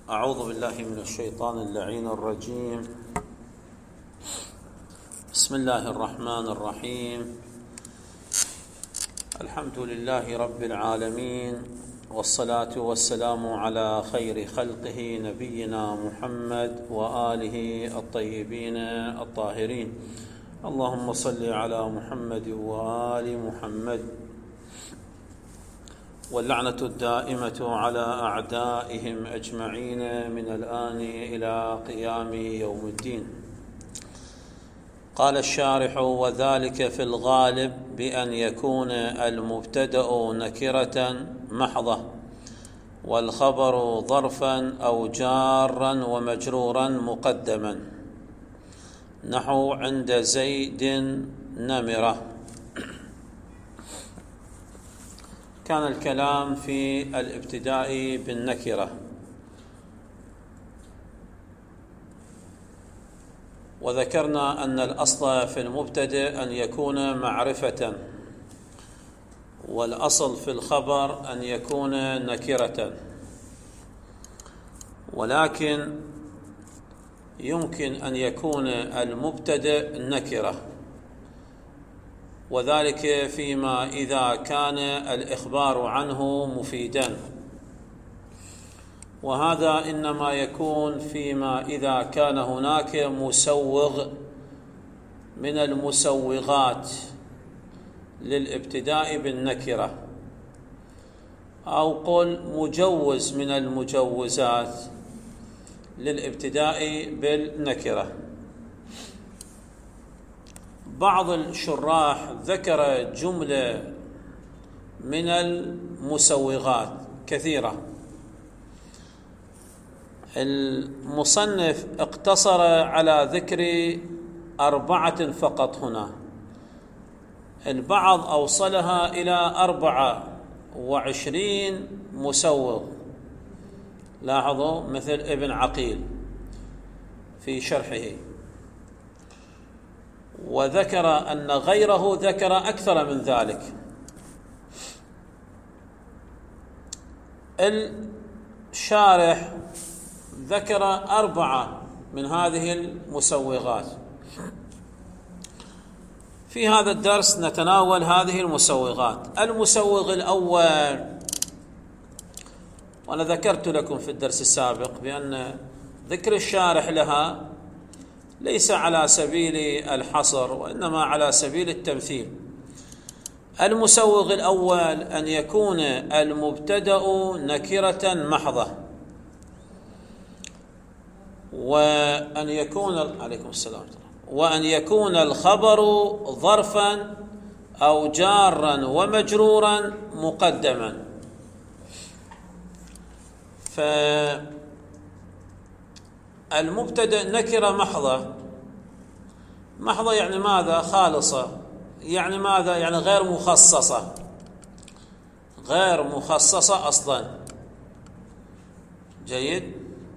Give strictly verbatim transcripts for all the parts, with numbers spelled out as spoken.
أعوذ بالله من الشيطان اللعين الرجيم. بسم الله الرحمن الرحيم. الحمد لله رب العالمين، والصلاة والسلام على خير خلقه نبينا محمد وآله الطيبين الطاهرين. اللهم صل على محمد وآل محمد، واللعنة الدائمة على أعدائهم أجمعين من الآن إلى قيام يوم الدين. قال الشارح: وذلك في الغالب بأن يكون المبتدأ نكرة محضة، والخبر ظرفا أو جارا ومجرورا مقدما، نحو عند زيد نمرة. كان الكلام في الابتداء بالنكرة، وذكرنا أن الأصل في المبتدأ أن يكون معرفة، والأصل في الخبر أن يكون نكرة، ولكن يمكن أن يكون المبتدأ نكرة، وذلك فيما إذا كان الإخبار عنه مفيدا، وهذا إنما يكون فيما إذا كان هناك مسوغ من المسوغات للابتداء بالنكرة، أو قل مجوز من المجوزات للابتداء بالنكرة. بعض الشراح ذكر جملة من المسوغات كثيرة. المصنف اقتصر على ذكر أربعة فقط هنا، البعض أوصلها إلى أربعة وعشرين مسوغ. لاحظوا مثل ابن عقيل في شرحه، وذكر أن غيره ذكر أكثر من ذلك. الشارح ذكر أربعة من هذه المسوغات. في هذا الدرس نتناول هذه المسوغات. المسوغ الأول، وأنا ذكرت لكم في الدرس السابق بأن ذكر الشارح لها ليس على سبيل الحصر، وإنما على سبيل التمثيل. المسوغ الأول أن يكون المبتدأ نكرة محضة، وأن يكون عليكم السلام وأن يكون الخبر ظرفا أو جارا ومجرورا مقدما. فالمبتدأ نكرة محضة، محضة يعني ماذا؟ خالصة. يعني ماذا؟ يعني غير مخصصة، غير مخصصة أصلا. جيد.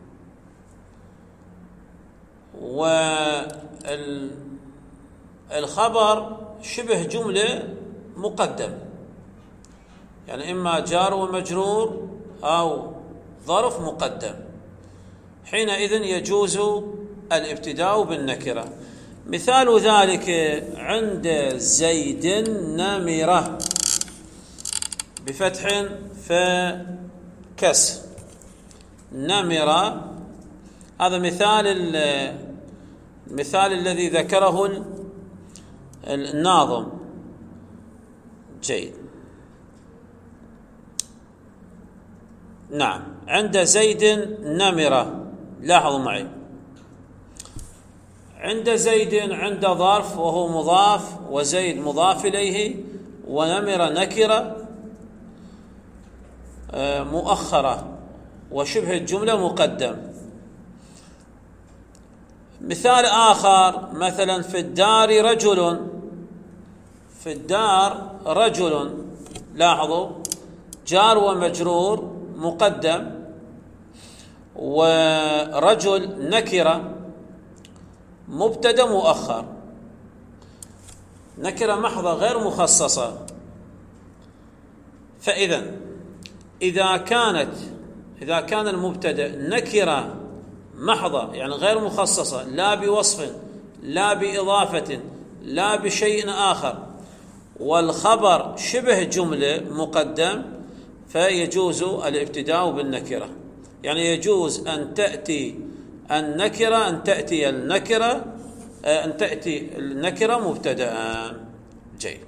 والخبر شبه جملة مقدم، يعني إما جار ومجرور أو ظرف مقدم، حينئذ يجوز الابتداء بالنكرة. مثال ذلك عند زيد نمرة بفتح فكسر، نمرة. هذا مثال المثال الذي ذكره الناظم. جيد. نعم، عند زيد نمرة. لاحظوا معي، عند زيد عند ظرف وهو مضاف، وزيد مضاف إليه، ونمرة نكرة مؤخرة، وشبه الجملة مقدم. مثال آخر، مثلا في الدار رجل، في الدار رجل. لاحظوا جار ومجرور مقدم، ورجل نكرة مبتدأ مؤخر، نكرة محضة غير مخصصة. فإذا إذا كانت إذا كان المبتدأ نكرة محضة يعني غير مخصصة، لا بوصف لا بإضافة لا بشيء آخر، والخبر شبه جملة مقدم، فيجوز الابتداء بالنكرة. يعني يجوز أن تأتي النكرة أن تأتي النكرة أن تأتي النكرة مبتدأ. جيد.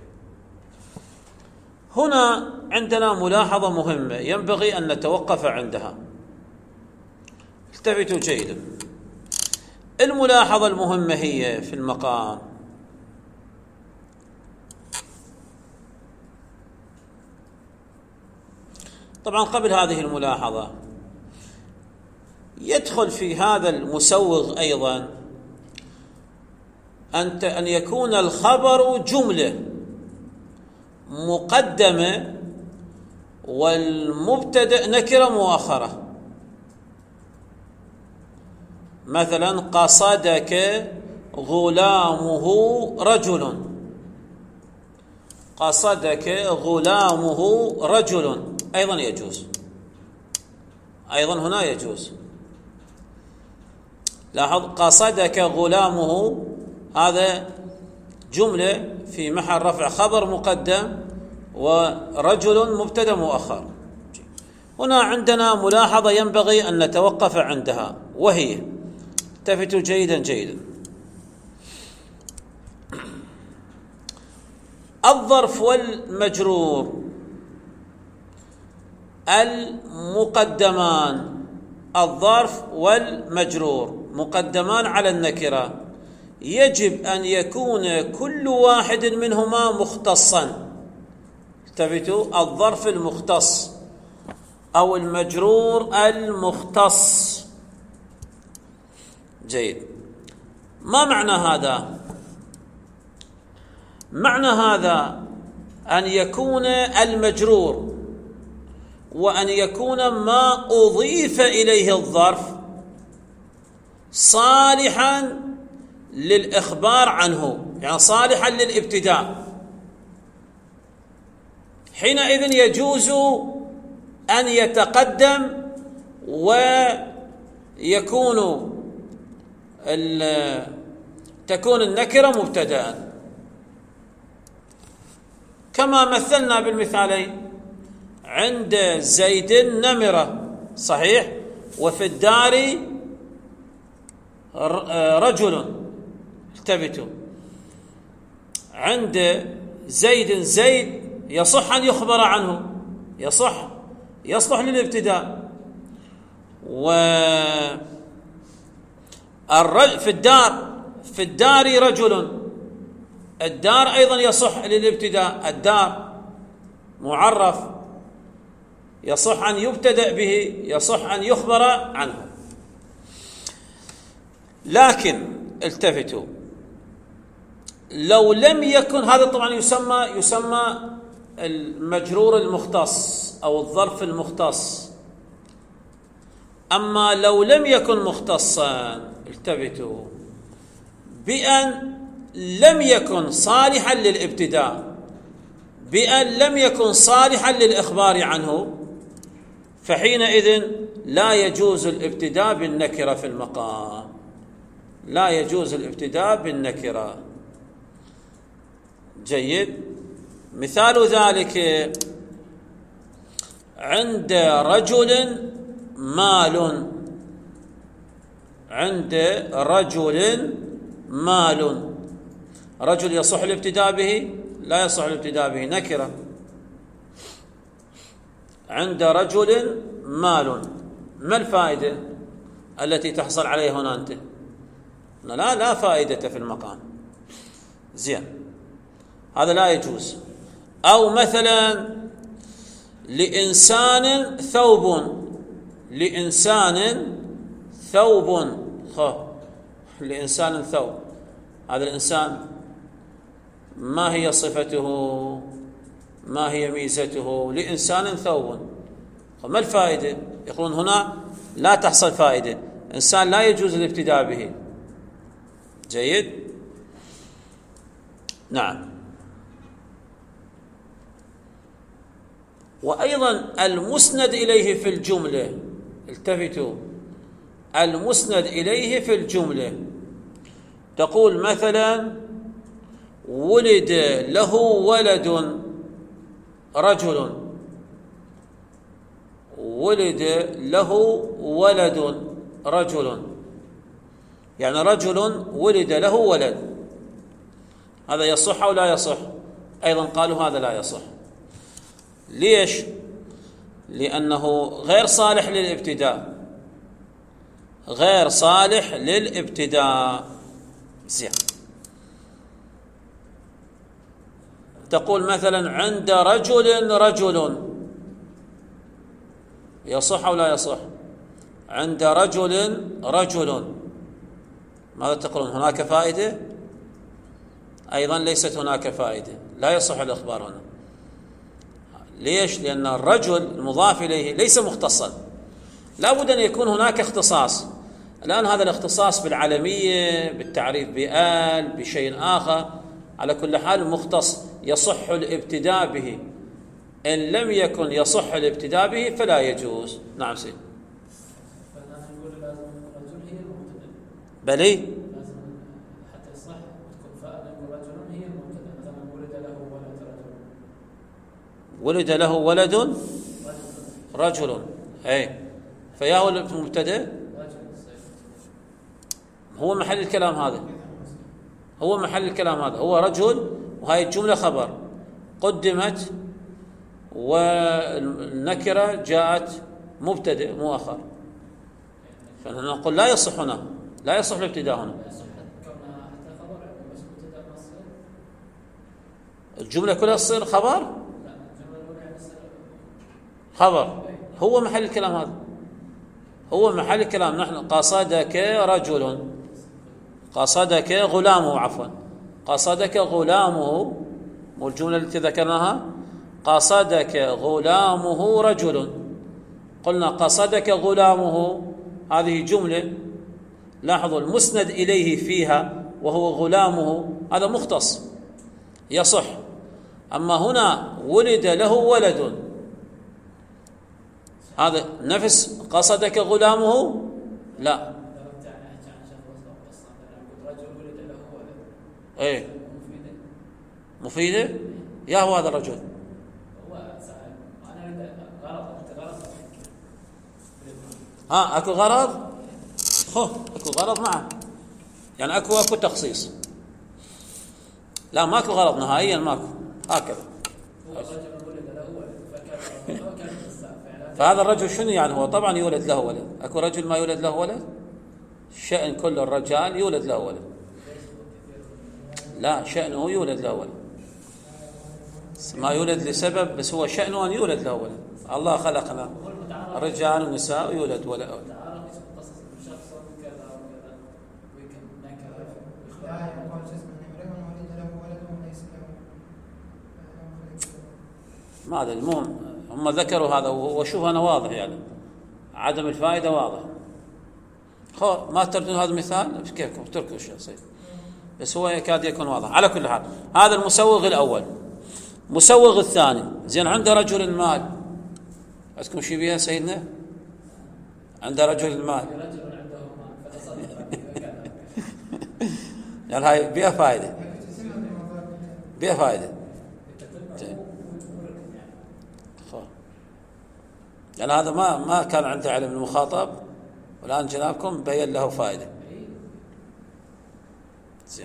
هنا عندنا ملاحظة مهمة ينبغي أن نتوقف عندها، التفتوا جيدا. الملاحظة المهمة هي في المقام طبعا قبل هذه الملاحظة يدخل في هذا المسوغ أيضا أن أن يكون الخبر جملة مقدمة والمبتدأ نكرة مؤخرة. مثلا قصدك غلامه رجل، قصدك غلامه رجل أيضا يجوز، أيضا هنا يجوز. لاحظ قصدك غلامه، هذا جملة في محل رفع خبر مقدم ورجل مبتدأ مؤخر. هنا عندنا ملاحظة ينبغي أن نتوقف عندها، وهي التفتوا جيدا جيدا. الظرف والمجرور المقدمان، الظرف والمجرور مقدمان على النكرة، يجب أن يكون كل واحد منهما مختصا. التفتوا، الظرف المختص أو المجرور المختص. جيد. ما معنى هذا؟ معنى هذا أن يكون المجرور وأن يكون ما أضيف إليه الظرف صالحا للإخبار عنه، يعني صالحا للابتداء. حينئذ يجوز أن يتقدم ويكون تكون النكرة مبتدأ، كما مثلنا بالمثالين. عند زيد نمرة، صحيح، وفي الدار رجل. التفتوا، عند زيد زيد يصح أن يخبر عنه، يصح يصلح للابتداء. و في الدار في الدار رجل، الدار أيضا يصح للابتداء، الدار معرف يصح أن يبتدأ به، يصح أن يخبر عنه. لكن التفتوا، لو لم يكن هذا، طبعا يسمى يسمى المجرور المختص أو الظرف المختص. أما لو لم يكن مختصا، التفتوا، بأن لم يكن صالحا للابتداء، بأن لم يكن صالحا للإخبار عنه، فحينئذ لا يجوز الابتداء بالنكرة في المقام، لا يجوز الابتداء بالنكرة. جيد. مثال ذلك عند رجل مال، عند رجل مال، رجل يصح الابتداء به؟ لا يصح الابتداء به، نكرة. عند رجل مال، ما الفائدة التي تحصل عليه هنا أنت؟ لا لا فائدة في المقام. زين، هذا لا يجوز. أو مثلا لإنسان ثوب، لإنسان ثوب، خ لإنسان ثوب، هذا الإنسان ما هي صفته؟ ما هي ميزته؟ لإنسان ثوب، ما الفائدة؟ يقولون هنا لا تحصل فائدة، إنسان لا يجوز الابتداء به. جيد. نعم. وأيضا المسند إليه في الجملة، التفتوا، المسند إليه في الجملة. تقول مثلا ولد له ولد رجل، ولد له ولد رجل، يعني رجل ولد له ولد، هذا يصح أو لا يصح؟ أيضا قالوا هذا لا يصح. ليش؟ لأنه غير صالح للابتداء، غير صالح للابتداء. زين. تقول مثلا عند رجل رجل، يصح أو لا يصح؟ عند رجل رجل، ماذا تقولون؟ هناك فائدة؟ أيضا ليست هناك فائدة، لا يصح الإخبار هنا. ليش؟ لأن الرجل المضاف إليه ليس مختصا، لا بد أن يكون هناك اختصاص. الآن هذا الاختصاص بالعلمية، بالتعريف بآل، بشيء آخر، على كل حال مختص يصح الابتداء به. إن لم يكن يصح الابتداء به فلا يجوز. نعم سيد. بلي لازم حتى يصح تكون فاعل رجل هي المبتدا، مثلا ولد له ولد رجل، ولد له ولد رجل، اي فيا هو المبتدا، هو محل الكلام هذا، هو محل الكلام هذا، هو رجل، وهي الجمله خبر قدمت والنكره جاءت مبتدا مؤخر، فنقول لا يصح هنا، لا يصح الابتداء هنا. الجملة كلها تصير خبر؟ خبر، هو محل الكلام هذا، هو محل الكلام. نحن قصدك رجل، قصدك غلامه، عفوا قصدك غلامه، والجملة التي ذكرناها قصدك غلامه رجل، قلنا قصدك غلامه، هذه جملة. لاحظوا المسند إليه فيها وهو غلامه، هذا مختص يصح. أما هنا ولد له ولد، هذا نفس قصدك غلامه، لا. ايه مفيدة، يا هو هذا الرجل ها اكو غرض، خو اكو غرض معه، يعني اكو اكو تخصيص، لا ماكو غرض نهائيا، ماكو هكذا. فهذا الرجل شنو يعني؟ هو طبعا يولد له ولد، اكو رجل ما يولد له ولد؟ شأن كل الرجال يولد له ولد، لا شأنه يولد له ولد، ما يولد لسبب، بس هو شأنه أن يولد له ولد. الله خلقنا رجال ونساء يولد ولد. ما أدري، المهم هم ذكروا هذا، وشوف أنا واضح يعني عدم الفائدة واضح. خو ما تردون هذا المثال كيفكم تركوا الشيء صحيح، بس هو يكاد يكون واضح. على كل حال هذا المسوغ الأول. مسوغ الثاني، زين عند رجل المال، عندكم شيء بها سيدنا؟ عند رجل المال يعني هاي بها فائدة، بها فائدة يعني هذا ما ما كان عنده علم المخاطب، والآن جنابكم بين له فائدة. زين.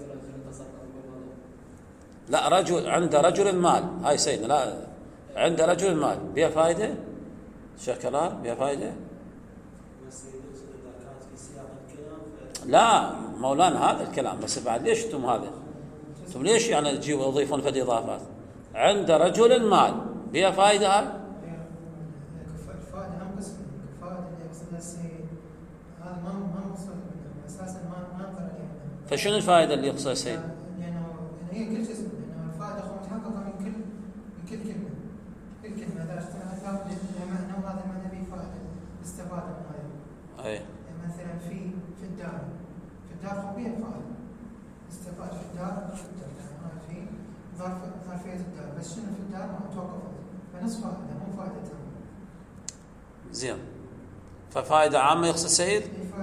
لا رجل عند رجل المال، هاي سيدنا، لا عند رجل المال بها فائدة، شيخ كلام بها فائدة. لا مولانا هذا الكلام، بس بعد ليش انتم هذا؟ انتم ليش يعني تجيبوا تضيفون في الاضافات؟ عند رجل المال بها فائدة، هاي فشنو الفائدة اللي يقصدها السيد؟ لأنه هي كل شيء، لأنه الفائدة هو متحققة من كل من كل كلمة، كل كلمة إذا اجتمعت ثابت معنى، وهذا المعنى به فائدة استفادة من هذا. أي. يعني مثلا في في الدار، في الدار خبيئة فائدة استفاد في الدار، في الدار يعني في ظرف ظرفية الدار، بس شنو في الدار ما توقفت، فنصف فائدة مو فائدة تامة. زين. ففائدة عامة يقصد السيد؟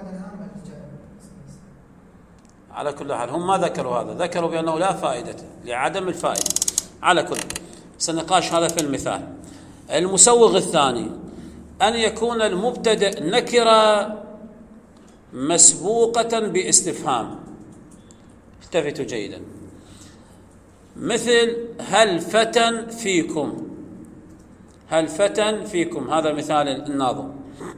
على كل حال هم ما ذكروا هذا، ذكروا بأنه لا فائدة لعدم الفائدة. على كل سنقاش هذا في المثال. المسوغ الثاني أن يكون المبتدأ نكرة مسبوقة باستفهام. التفتوا جيدا، مثل هل فتى فيكم، هل فتى فيكم، هذا مثال الناظم.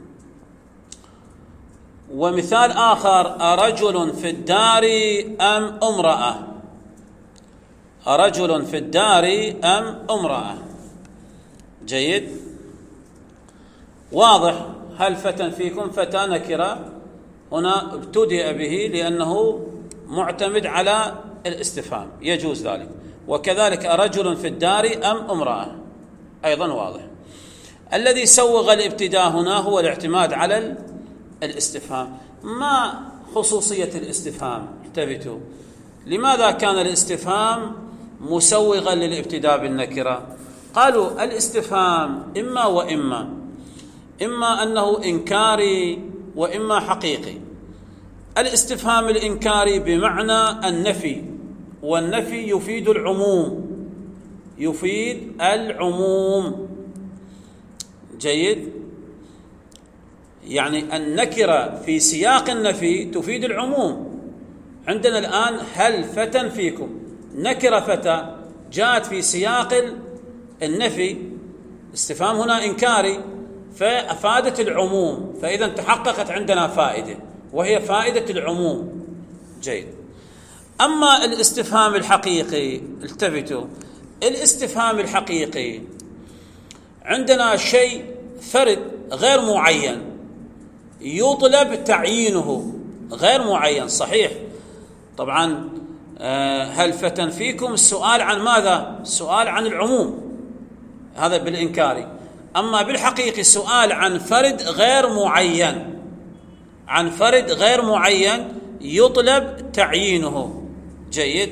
ومثال آخر أرجل في الدار أم امرأة، أرجل في الدار أم امرأة. جيد، واضح. هل فتى فيكم، فتى نكرة هنا ابتدأ به لأنه معتمد على الاستفهام، يجوز ذلك. وكذلك أرجل في الدار أم امرأة أيضا واضح. الذي سوغ الابتداء هنا هو الاعتماد على الاستفهام. ما خصوصية الاستفهام؟ التفتوا، لماذا كان الاستفهام مسوغا للابتداء بالنكرة؟ قالوا الاستفهام إما وإما، إما أنه إنكاري وإما حقيقي. الاستفهام الإنكاري بمعنى النفي، والنفي يفيد العموم، يفيد العموم. جيد، يعني النكرة في سياق النفي تفيد العموم. عندنا الآن هل فتى فيكم، نكرة فتى جاءت في سياق النفي، استفهام هنا إنكاري فأفادت العموم، فإذا تحققت عندنا فائدة وهي فائدة العموم. جيد. أما الاستفهام الحقيقي، التفتوا، الاستفهام الحقيقي عندنا شيء فرد غير معين يطلب تعيينه، غير معين. صحيح طبعا هل فتى فيكم السؤال عن ماذا؟ السؤال عن العموم، هذا بالإنكاري. أما بالحقيقي السؤال عن فرد غير معين، عن فرد غير معين يطلب تعيينه. جيد.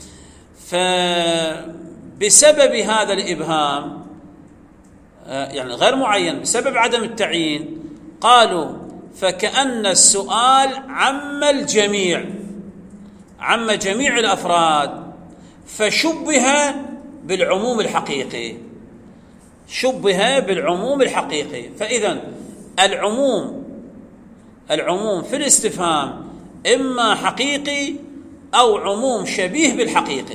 فبسبب هذا الإبهام يعني غير معين، بسبب عدم التعيين، قالوا فكأن السؤال عم الجميع، عم جميع الأفراد، فشبه بالعموم الحقيقي، شبه بالعموم الحقيقي. فإذا العموم، العموم في الاستفهام إما حقيقي أو عموم شبيه بالحقيقي.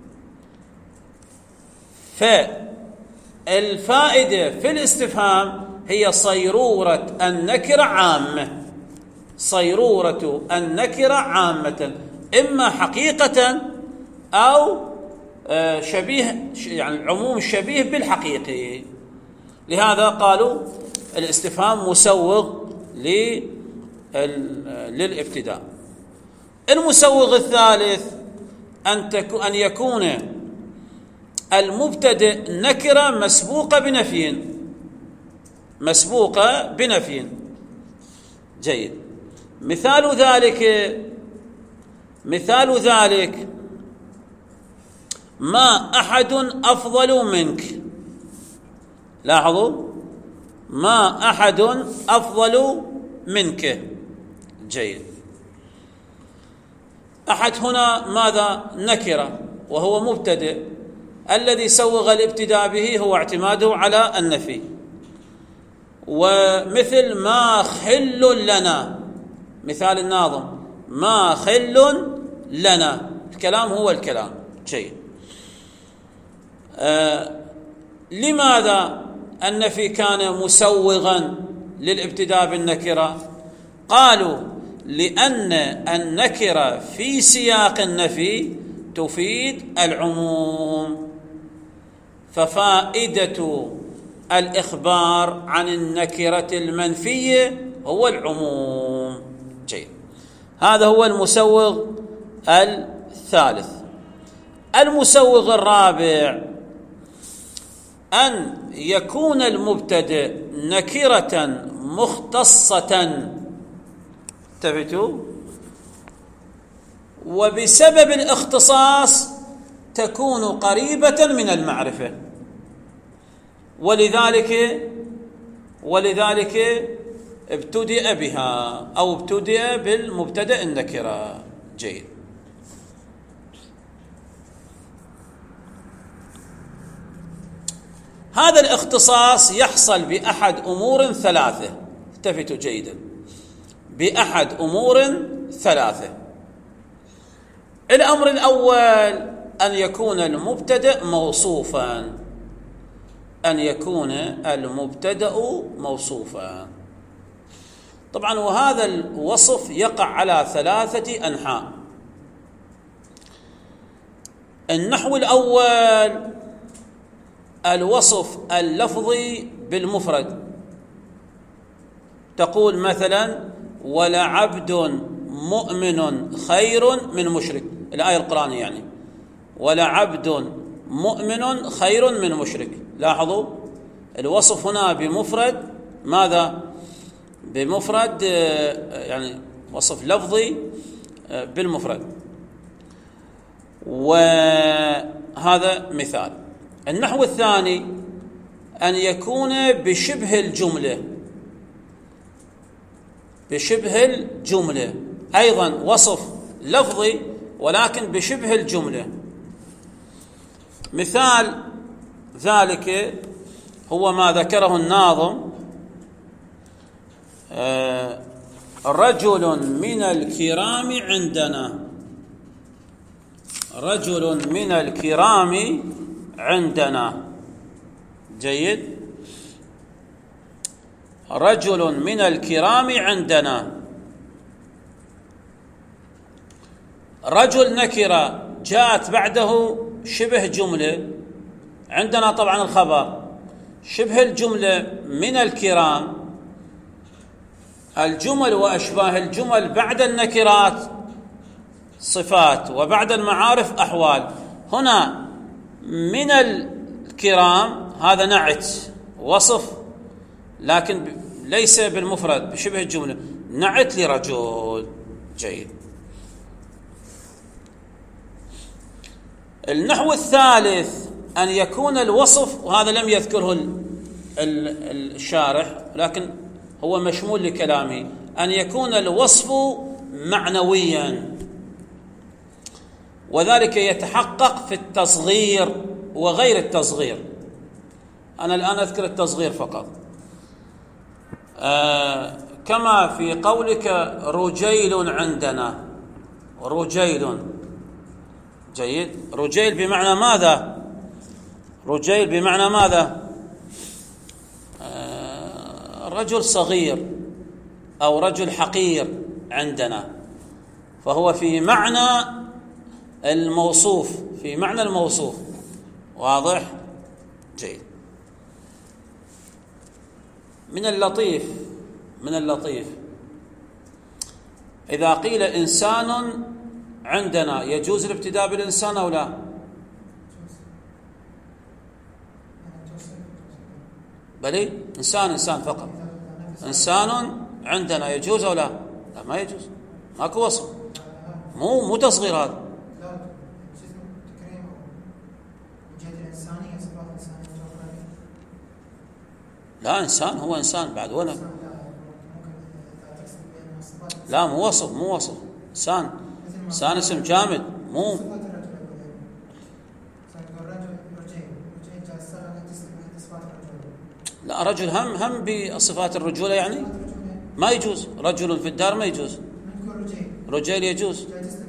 فالفائدة في الاستفهام هي صيرورة النكرة عامة، صيرورة النكرة عامة، إما حقيقة أو شبيه، يعني العموم شبيه بالحقيقي. لهذا قالوا الاستفهام مسوغ للابتداء. المسوغ الثالث أن أن يكون المبتدئ نكرة مسبوقة بنفي، مسبوقة بنفي. جيد. مثال ذلك، مثال ذلك ما أحد أفضل منك. لاحظوا، ما أحد أفضل منك. جيد. أحد هنا ماذا؟ نكرة وهو مبتدئ، الذي سوغ الابتداء به هو اعتماده على النفي. ومثل ما خل لنا، مثال الناظم ما خل لنا، الكلام هو الكلام. جيد. آه لماذا النفي كان مسوغا للابتداء بالنكرة؟ قالوا لأن النكرة في سياق النفي تفيد العموم، ففائدة الإخبار عن النكرة المنفية هو العموم. جيد. هذا هو المسوغ الثالث. المسوغ الرابع أن يكون المبتدئ نكرة مختصة، انتبهوا، وبسبب الاختصاص تكون قريبة من المعرفة. ولذلك ولذلك ابتدأ بها أو ابتدأ بالمبتدأ النكرة. جيد. هذا الاختصاص يحصل بأحد أمور ثلاثة، التفتوا جيدا، بأحد أمور ثلاثة. الأمر الأول أن يكون المبتدأ موصوفا، أن يكون المبتدأ موصوفا. طبعا وهذا الوصف يقع على ثلاثة أنحاء. النحو الأول الوصف اللفظي بالمفرد، تقول مثلا ولعبد مؤمن خير من مشرك، الآية القرآنية يعني، ولعبد مؤمن خير من مشرك. لاحظوا الوصف هنا بمفرد، ماذا؟ بمفرد، يعني وصف لفظي بالمفرد، وهذا مثال. النحو الثاني أن يكون بشبه الجملة، بشبه الجملة أيضا وصف لفظي ولكن بشبه الجملة. مثال ذلك هو ما ذكره الناظم: آه رجل من الكرام عندنا، رجل من الكرام عندنا. جيد. رجل من الكرام عندنا، رجل نكرة جاءت بعده شبه جملة، عندنا طبعا الخبر، شبه الجملة من الكرام، الجمل وأشباه الجمل بعد النكرات صفات وبعد المعارف أحوال. هنا من الكرام هذا نعت وصف لكن ليس بالمفرد، بشبه الجملة، نعت لرجل. جيد. النحو الثالث أن يكون الوصف، وهذا لم يذكره الشارح لكن هو مشمول لكلامه، أن يكون الوصف معنويا، وذلك يتحقق في التصغير وغير التصغير. أنا الآن أذكر التصغير فقط. آه كما في قولك رجيل عندنا، رجيل. جيد. رجيل بمعنى ماذا؟ رجيل بمعنى ماذا؟ آه رجل صغير أو رجل حقير عندنا، فهو في معنى الموصوف، في معنى الموصوف. واضح؟ جيد. من اللطيف من اللطيف إذا قيل إنسان عندنا، يجوز الابتداء بالإنسان أو لا؟ بلي إنسان، إنسان فقط، إنسان عندنا يجوز أو لا؟ لا ما يجوز، ماكو وصف، مو مو تصغير هذا. لا إنسان هو إنسان بعد ولا؟ لا مو وصف، مو وصف. إنسان، إنسان اسم جامد، مو. لا رجل هم هم بصفات الرجولة يعني ما يجوز. رجل في الدار ما يجوز، رجال يجوز.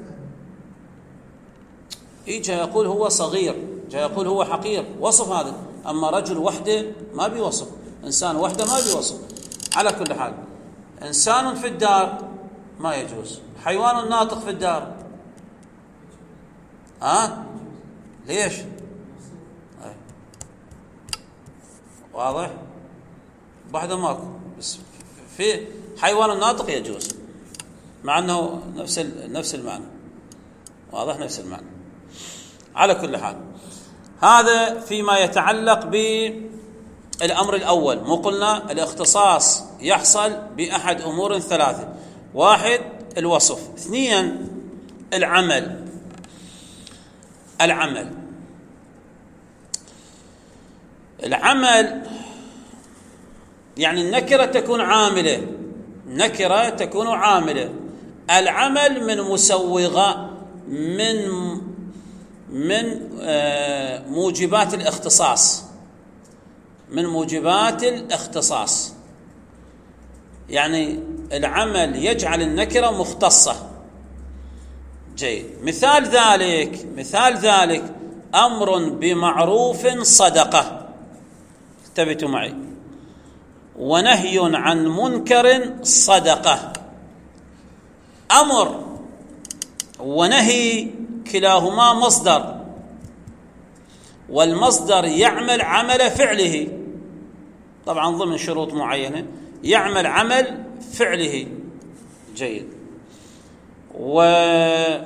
إيه جاء يقول هو صغير، جاء يقول هو حقير، وصف هذا. أما رجل وحده ما بيوصف، إنسان وحده ما بيوصف. على كل حال إنسان في الدار ما يجوز، حيوان ناطق في الدار. ها أه؟ ليش؟ أي. واضح؟ واحدة ماكو، بس في حيوان ناطق يجوز، مع أنه نفس نفس المعنى. واضح؟ نفس المعنى. على كل حال هذا فيما يتعلق بالأمر الأول. مو قلنا الاختصاص يحصل بأحد أمور ثلاثة: واحد الوصف، اثنين العمل. العمل العمل يعني النكرة تكون عاملة، نكرة تكون عاملة. العمل من مسوغة من من موجبات الاختصاص، من موجبات الاختصاص، يعني العمل يجعل النكرة مختصة. جيد. مثال ذلك مثال ذلك أمر بمعروف صدقة، انتبهوا معي، ونهي عن منكر صدقة. أمر ونهي كلاهما مصدر، والمصدر يعمل عمل فعله، طبعا ضمن شروط معينة، يعمل عمل فعله. جيد. ومن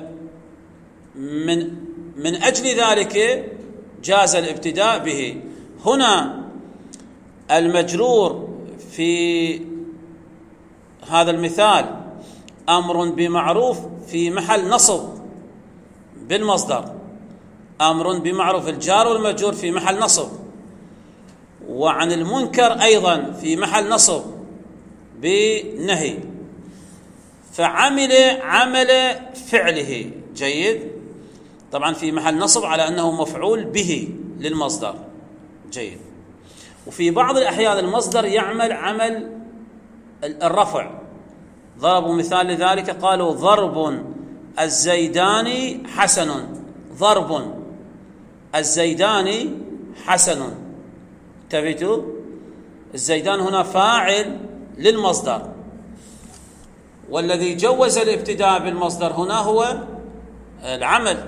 من أجل ذلك جاز الابتداء به. هنا المجرور في هذا المثال أمر بمعروف في محل نصب بالمصدر، أمر بمعروف الجار والمجرور في محل نصب، وعن المنكر أيضا في محل نصب بنهي، فعمل عمل فعله. جيد. طبعا في محل نصب على أنه مفعول به للمصدر. جيد. وفي بعض الأحيان المصدر يعمل عمل الرفع. ضربوا مثال لذلك، قالوا ضرب الزيداني حسن، ضرب الزيداني حسن. انتبهوا، الزيدان هنا فاعل للمصدر، والذي جوز الابتداء بالمصدر هنا هو العمل.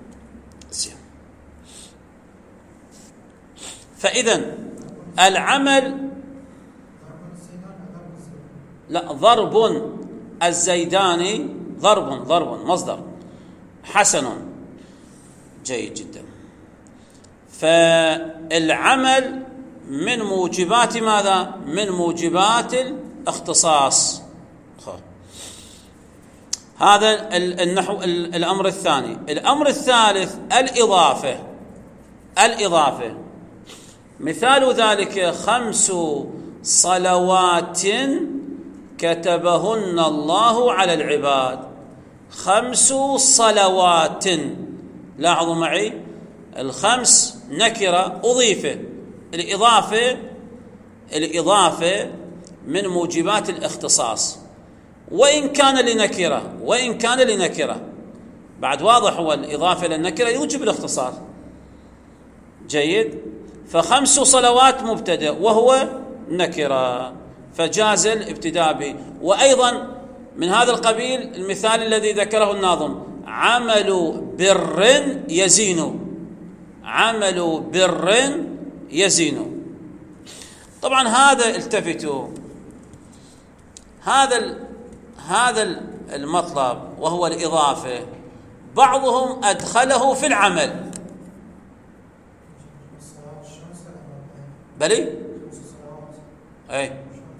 فإذن العمل لا ضرب الزيداني ضرب ضرب مصدر حسن. جيد جدا. فالعمل من موجبات ماذا؟ من موجبات الاختصاص. هذا النحو. الأمر الثاني. الأمر الثالث الإضافة. الإضافة مثال ذلك خمس صلوات كتبهن الله على العباد. خمس صلوات، لاحظوا معي، الخمس نكرة أضيفة. الإضافة الإضافة من موجبات الاختصاص، وإن كان لنكرة وإن كان لنكرة بعد واضح، هو الإضافة للنكرة يوجب الاختصاص. جيد. فخمس صلوات مبتدأ وهو نكرة، فجاز الابتداء به. وأيضا من هذا القبيل المثال الذي ذكره الناظم، عمل بر يزين. عمل بر يزين. طبعا هذا التفتوا، هذا هذا المطلب وهو الإضافة، بعضهم أدخله في العمل. بلي أي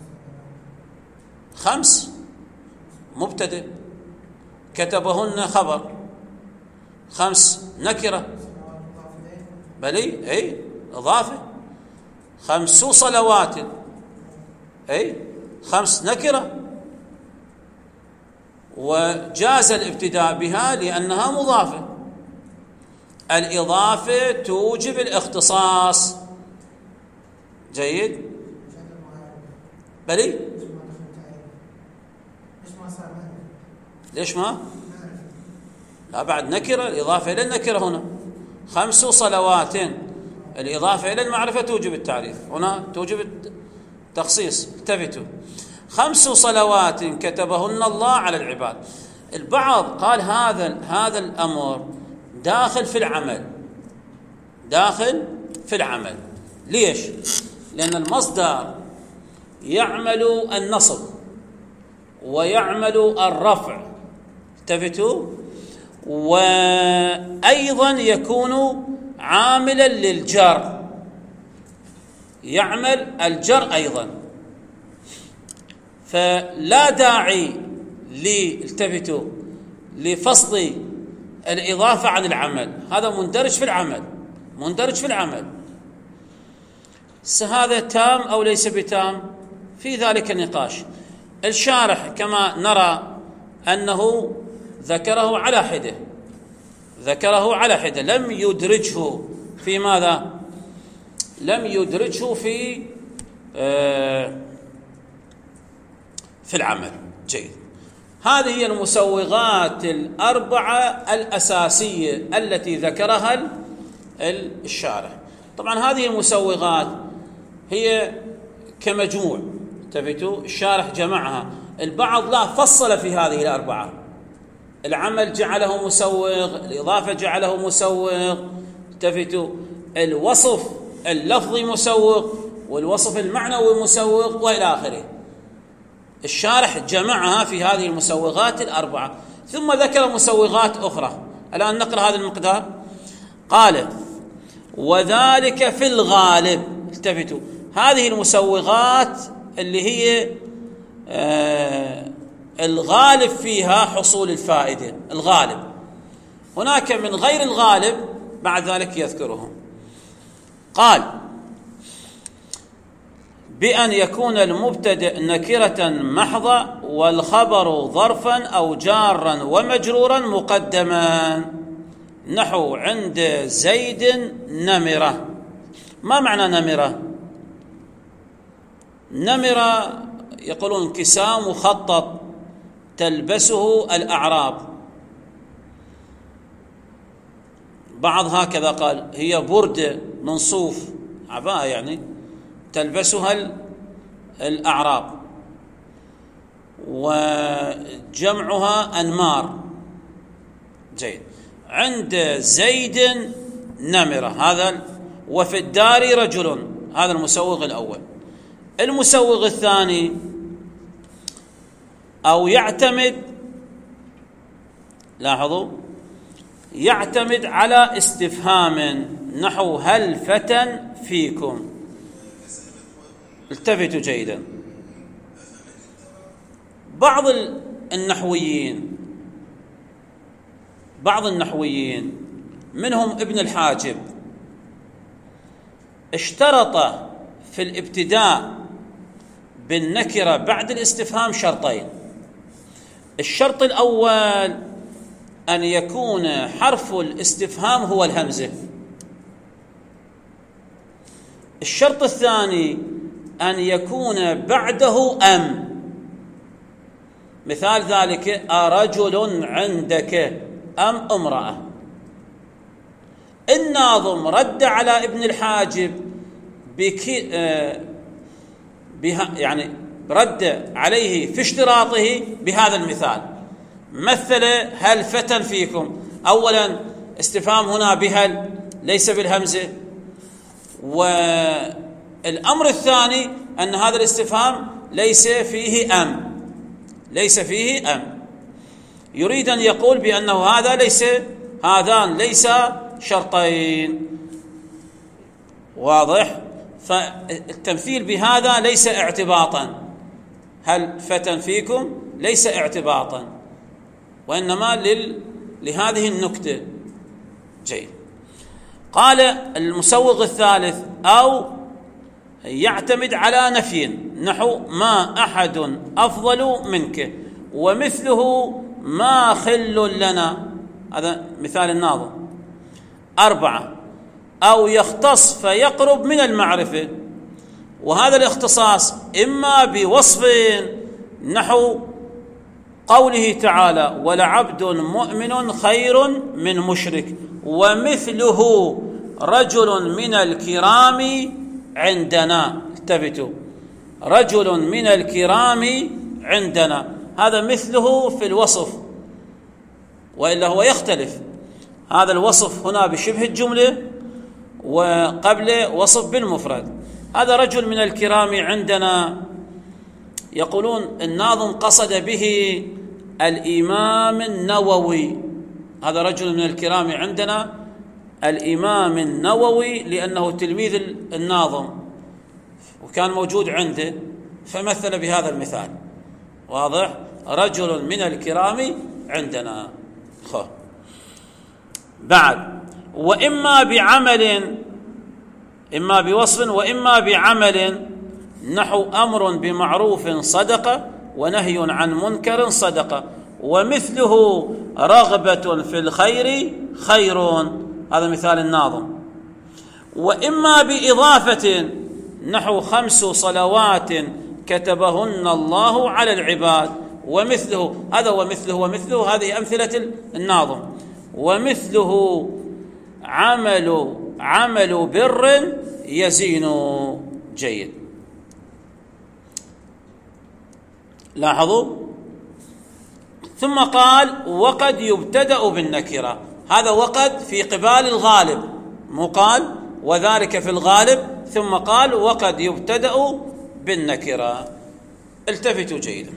خمس مبتدئ، كتبهن خبر، خمس نكرة. بلي أي إضافة. خمس صلوات أي خمس نكرة، وجاز الابتداء بها لأنها مضافة. الإضافة توجب الاختصاص. جيد. بلي ليش ما لا بعد نكرة، الإضافة إلى النكرة هنا. خمس صلوات، الإضافة إلى المعرفة توجب التعريف، هنا توجب التخصيص. التفتوا، خمس صلوات كتبهن الله على العباد. البعض قال هذا هذا الأمر داخل في العمل، داخل في العمل. ليش؟ لأن المصدر يعمل النصب ويعمل الرفع. التفتوا، وأيضا يكون عاملا للجر، يعمل الجر أيضا. فلا داعي لالتفتوا لفصل الإضافة عن العمل، هذا مندرج في العمل، مندرج في العمل. هذا تام أو ليس بتام؟ في ذلك النقاش. الشارح كما نرى أنه ذكره على حدة، ذكره على حدة، لم يدرجه في ماذا؟ لم يدرجه في آه في العمل. جيد. هذه هي المسوغات الأربعة الأساسية التي ذكرها الشارح. طبعا هذه المسوغات هي كمجموع، انتبهتوا، الشارح جمعها، البعض لا فصل في هذه الأربعة، العمل جعله مسوغ، الإضافة جعله مسوغ، انتبهتوا، الوصف اللفظي مسوغ، والوصف المعنوي مسوغ، وإلى آخره. الشارح جمعها في هذه المسوغات الأربعة، ثم ذكر مسوغات أخرى. الآن نقرأ هذا المقدار. قال: وذلك في الغالب. التفتوا، هذه المسوغات اللي هي آه الغالب فيها حصول الفائدة، الغالب. هناك من غير الغالب بعد ذلك يذكرهم. قال: بأن يكون المبتدأ نكرة محضة والخبر ظرفا أو جارا ومجرورا مقدما، نحو عند زيد نمرة. ما معنى نمرة؟ نمرة يقولون كساء مخطط تلبسه الأعراب، بعض هكذا قال هي بردة من صوف، عباءة يعني تلبسها الأعراب، وجمعها أنمار. جيد. عند زيد نمرة، هذا. وفي الدار رجل، هذا المسوغ الأول. المسوغ الثاني: أو يعتمد، لاحظوا، يعتمد على استفهام، نحو هل فتى فيكم. التفتوا جيدا. بعض النحويين بعض النحويين منهم ابن الحاجب اشترط في الابتداء بالنكرة بعد الاستفهام شرطين. الشرط الأول أن يكون حرف الاستفهام هو الهمزة. الشرط الثاني أن يكون بعده أم. مثال ذلك: أرجل عندك أم امرأة. الناظم رد على ابن الحاجب بك آه بها، يعني رد عليه في اشتراطه بهذا المثال. مثل: هل فتى فيكم. أولا استفهام هنا بهل ليس بالهمزة، والأمر الثاني أن هذا الاستفهام ليس فيه أم، ليس فيه أم. يريد أن يقول بأنه هذا ليس هذان ليس شرطين. واضح؟ فالتمثيل بهذا ليس اعتباطا، هل فتى فيكم ليس اعتباطا، وإنما لل... لهذه النكتة. جيد. قال المسوغ الثالث: أو يعتمد على نفي، نحو ما أحد أفضل منك ومثله ما خل لنا. هذا مثال الناظم. أربعة: أو يختص فيقرب من المعرفة، وهذا الاختصاص إما بوصف، نحو قوله تعالى: ولعبد مؤمن خير من مشرك ومثله رجل من الكرام عندنا. التفتوا، رجل من الكرام عندنا، هذا مثله في الوصف، وإلا هو يختلف. هذا الوصف هنا بشبه الجملة، وقبل وصف بالمفرد. هذا رجل من الكرام عندنا، يقولون الناظم قصد به الإمام النووي. هذا رجل من الكرام عندنا الإمام النووي، لأنه تلميذ الناظم وكان موجود عنده، فمثل بهذا المثال. واضح؟ رجل من الكرام عندنا. خو. بعد: وإما بعمل، إما بوصف وإما بعمل، نحو أمر بمعروف صدقة ونهي عن منكر صدقة، ومثله رغبة في الخير خير. هذا مثال الناظم. وإما بإضافة نحو خمس صلوات كتبهن الله على العباد، ومثله، هذا ومثله ومثله هذه أمثلة الناظم. ومثله عمل عمل بر يزين جيد. لاحظوا. ثم قال وقد يبتدأ بالنكرة. هذا وقد في قبال الغالب، مو قال وذلك في الغالب، ثم قال وقد يبتدأ بالنكرة. التفتوا جيدا.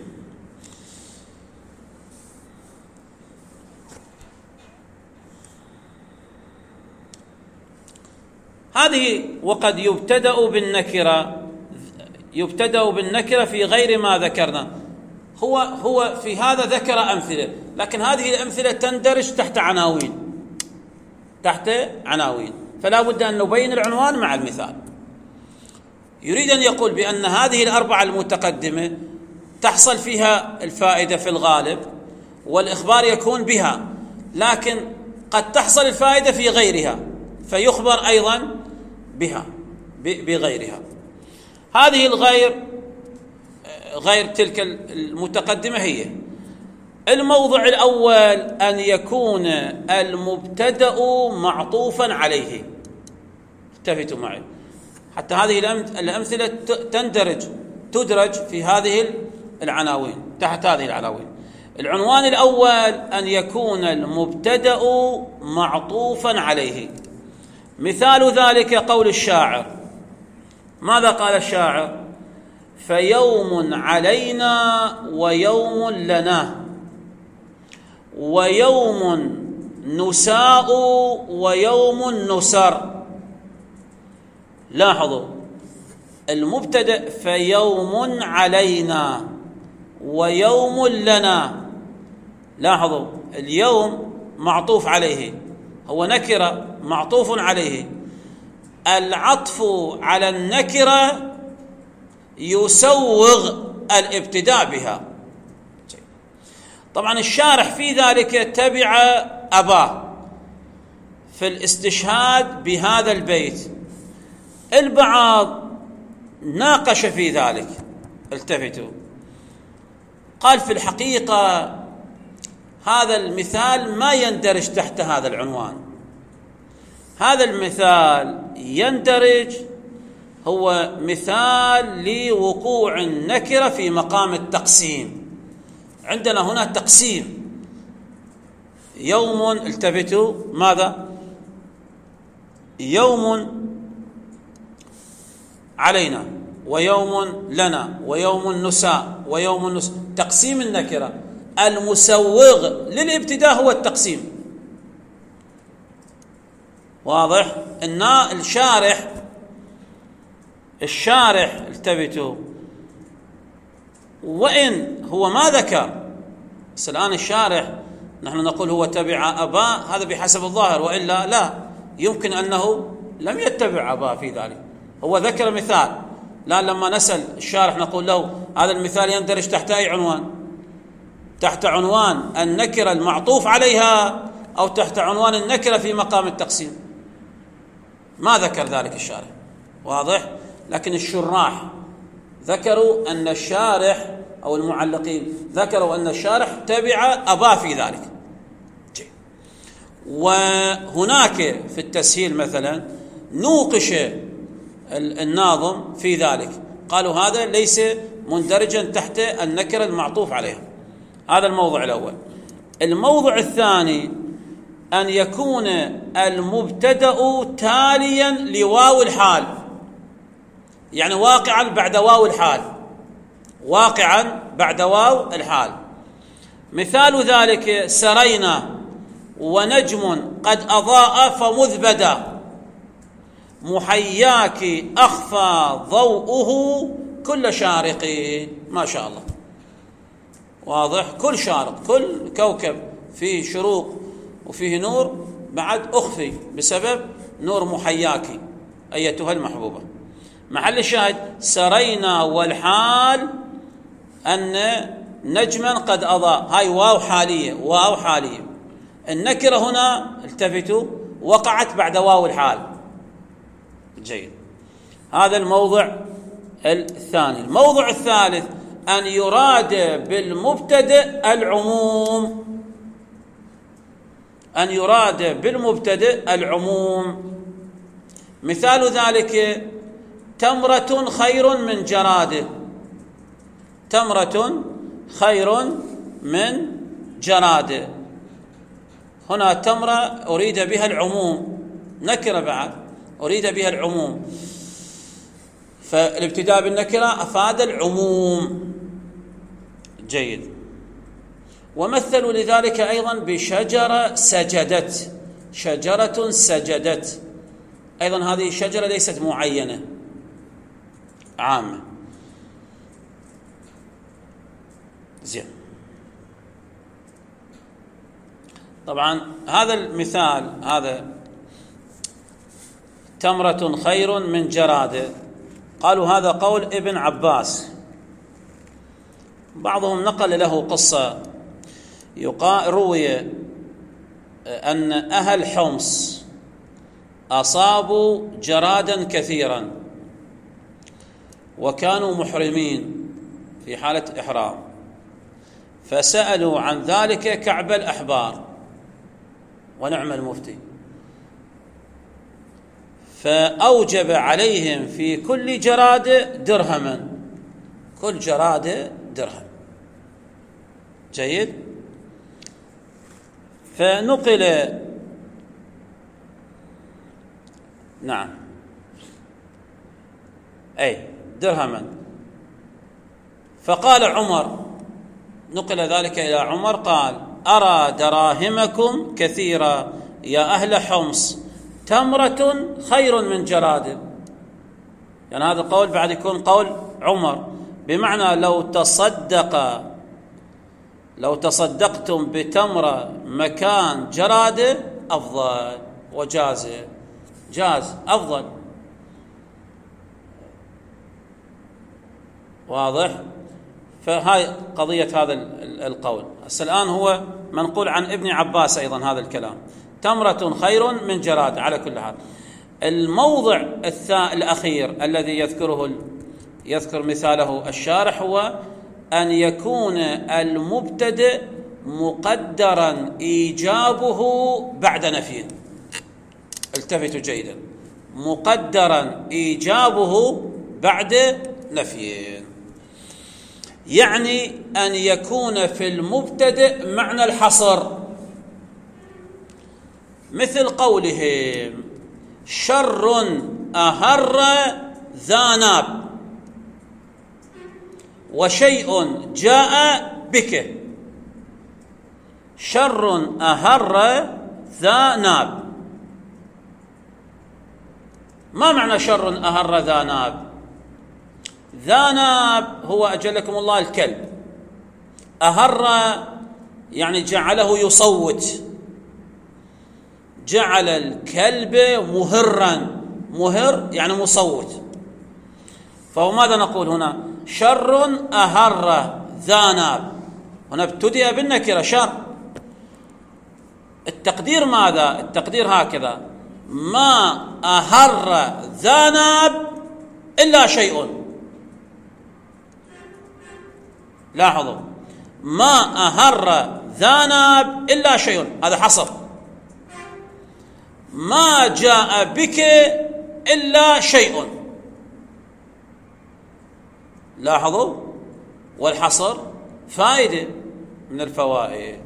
هذه وقد يبتدأ بالنكرة، يبتدأ بالنكرة في غير ما ذكرنا. هو هو في هذا ذكر أمثلة، لكن هذه الأمثلة تندرج تحت عناوين، تحت عناوين، فلا بد أن نبين العنوان مع المثال. يريد أن يقول بأن هذه الأربعة المتقدمة تحصل فيها الفائدة في الغالب، والإخبار يكون بها، لكن قد تحصل الفائدة في غيرها فيخبر أيضا بها بغيرها. هذه الغير غير تلك المتقدمة هي: الموضع الأول أن يكون المبتدأ معطوفا عليه. التفتوا معي حتى هذه الأمثلة تندرج تدرج في هذه العناوين، تحت هذه العناوين. العنوان الأول أن يكون المبتدأ معطوفا عليه. مثال ذلك قول الشاعر. ماذا قال الشاعر؟ فيوم علينا ويوم لنا، ويوم نساء ويوم نسر. لاحظوا المبتدأ فيوم علينا ويوم لنا. لاحظوا اليوم معطوف عليه، هو نكرة معطوف عليه. العطف على النكرة يسوغ الابتداء بها. طبعا الشارح في ذلك تبع أباه في الاستشهاد بهذا البيت. البعض ناقش في ذلك. التفتوا. قال في الحقيقة هذا المثال ما يندرج تحت هذا العنوان. هذا المثال يندرج، هو مثال لوقوع النكرة في مقام التقسيم. عندنا هنا تقسيم. يوم، التفتوا، ماذا؟ يوم علينا ويوم لنا ويوم النساء ويوم النساء. تقسيم النكرة. المسوغ للابتداء هو التقسيم. واضح؟ ان الشارح الشارح التفتوا، وإن هو ما ذكر، بس الآن الشارح نحن نقول هو تبع أباه، هذا بحسب الظاهر، وإلا لا، يمكن أنه لم يتبع أباه في ذلك. هو ذكر مثال، لا لما نسأل الشارح نقول له هذا المثال يندرج تحت أي عنوان؟ تحت عنوان النكرة المعطوف عليها أو تحت عنوان النكرة في مقام التقسيم؟ ما ذكر ذلك الشارح. واضح؟ لكن الشراح ذكروا أن الشارح أو المعلقين ذكروا أن الشارح تبع أباه في ذلك. وهناك في التسهيل مثلا نوقش الناظم في ذلك، قالوا هذا ليس مندرجا تحت النكرة المعطوف عليها. هذا الموضوع الأول. الموضوع الثاني أن يكون المبتدأ تاليا لواو الحال، يعني واقعا بعد واو الحال، واقعا بعد واو الحال. مثال ذلك سرينا ونجم قد أضاء فمذبدا، محياك أخفى ضوءه كل شارق. ما شاء الله. واضح؟ كل شارق، كل كوكب فيه شروق وفيه نور، بعد أخفي بسبب نور محياك أيتها المحبوبة. محل الشاهد سرينا والحال أن نجما قد أضاء، هاي واو حالية، واو حالية. النكرة هنا التفتوا وقعت بعد واو الحال. جيد، هذا الموضع الثاني. الموضع الثالث أن يراد بالمبتدئ العموم، أن يراد بالمبتدئ العموم. مثال ذلك تمرة خير من جراد، تمرة خير من جراد. هنا تمرة أريد بها العموم، نكرة بعد أريد بها العموم، فالابتداء بالنكرة أفاد العموم. جيد. ومثلوا لذلك أيضا بشجرة سجدت، شجرة سجدت، أيضا هذه الشجرة ليست معينة، عامة. زين. طبعا هذا المثال، هذا تمرة خير من جراد، قالوا هذا قول ابن عباس. بعضهم نقل له قصة، روي أن أهل حمص أصابوا جرادا كثيرا وكانوا محرمين في حالة إحرام، فسألوا عن ذلك كعب الأحبار ونعم المفتي، فأوجب عليهم في كل جراد درهما، كل جراد درهم. جيد. فنقل، نعم، أي درهما. فقال عمر، نقل ذلك إلى عمر، قال أرى دراهمكم كثيرة يا أهل حمص، تمرة خير من جراد. يعني هذا القول بعد يكون قول عمر، بمعنى لو تصدق لو تصدقتم بتمرة مكان جراد أفضل، وجاز، جاز أفضل. واضح؟ فهاي قضية هذا القول. هسه الآن هو منقول عن ابن عباس أيضا هذا الكلام، تمرة خير من جراد. على كل حال، الموضع الأخير الذي يذكره يذكر مثاله الشارح هو أن يكون المبتدئ مقدرا إيجابه بعد نفي. التفتوا جيدا، مقدرا إيجابه بعد نفي، يعني أن يكون في المبتدئ معنى الحصر، مثل قولهم شر أهر ذا ناب وشيء جاء بك. شر أهر ذا ناب، ما معنى شر أهر ذا ناب؟ ذا ناب هو أجلكم الله الكلب، أهر يعني جعله يصوت، جعل الكلب مهرا، مهر يعني مصوت. فهو ماذا نقول هنا؟ شر أهر ذا ناب، هنا ابتدأ بالنكرة شر. التقدير ماذا؟ التقدير هكذا: ما أهر ذا ناب إلا شيء. لاحظوا، ما أهر ذا ناب إلا شيء، هذا حصر. ما جاء بك إلا شيء. لاحظوا، والحصر فائدة من الفوائد.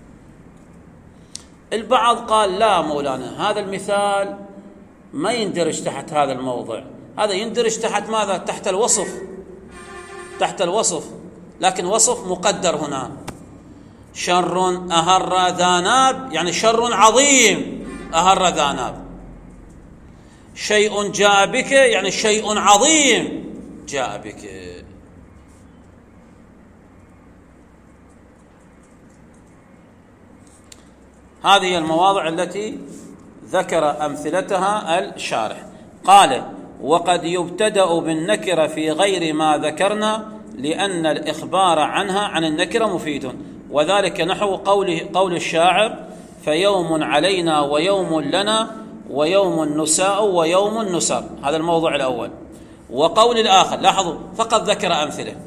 البعض قال لا مولانا، هذا المثال ما يندرج تحت هذا الموضع، هذا يندرج تحت ماذا؟ تحت الوصف، تحت الوصف، لكن وصف مقدر هنا. شر أهر ذا ناب يعني شر عظيم أهر ذا ناب. شيء جاء بك يعني شيء عظيم جاء بك. هذه المواضع التي ذكر أمثلتها الشارح. قال: وقد يبتدأ بالنكرة في غير ما ذكرنا لأن الإخبار عنها عن النكرة مفيد، وذلك نحو قوله قول الشاعر: فيوم علينا ويوم لنا ويوم نساء ويوم نسر. هذا الموضوع الأول. وقول الآخر، لاحظوا فقط ذكر أمثلة: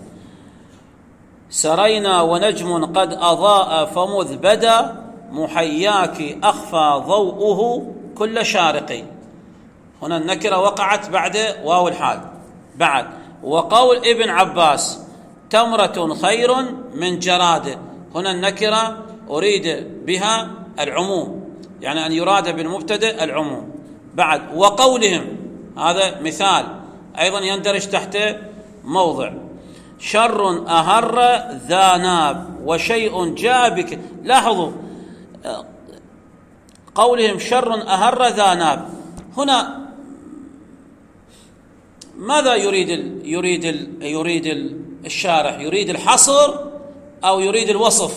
سرينا ونجم قد أضاء فمذ بدا محياك أخفى ضوءه كل شارق. هنا النكرة وقعت بعد واو الحال. بعد وقول ابن عباس: تمرة خير من جراد. هنا النكرة أريد بها العموم، يعني أن يراد بالمبتدأ العموم. بعد وقولهم، هذا مثال أيضا يندرج تحت موضع: شر أهر ذا ناب وشيء جاء بك. لاحظوا قولهم شر أهر ذا ناب، هنا ماذا يريد ال يريد ال يريد ال الشارح؟ يريد الحصر أو يريد الوصف؟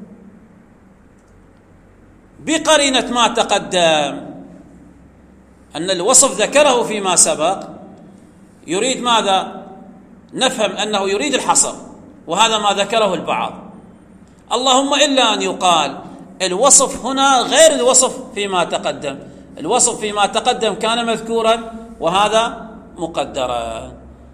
بقرينة ما تقدم أن الوصف ذكره فيما سبق، يريد ماذا؟ نفهم أنه يريد الحصر، وهذا ما ذكره البعض. اللهم إلا أن يقال الوصف هنا غير الوصف فيما تقدم. الوصف فيما تقدم كان مذكورا وهذا مقدرا،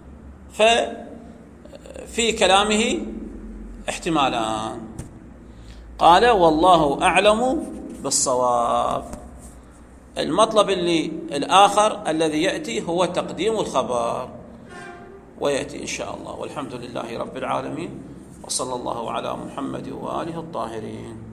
ففي كلامه احتمالان. قال: والله أعلم بالصواب. المطلب اللي الآخر الذي يأتي هو تقديم الخبر، ويأتي إن شاء الله. والحمد لله رب العالمين، وصلى الله على محمد وآله الطاهرين.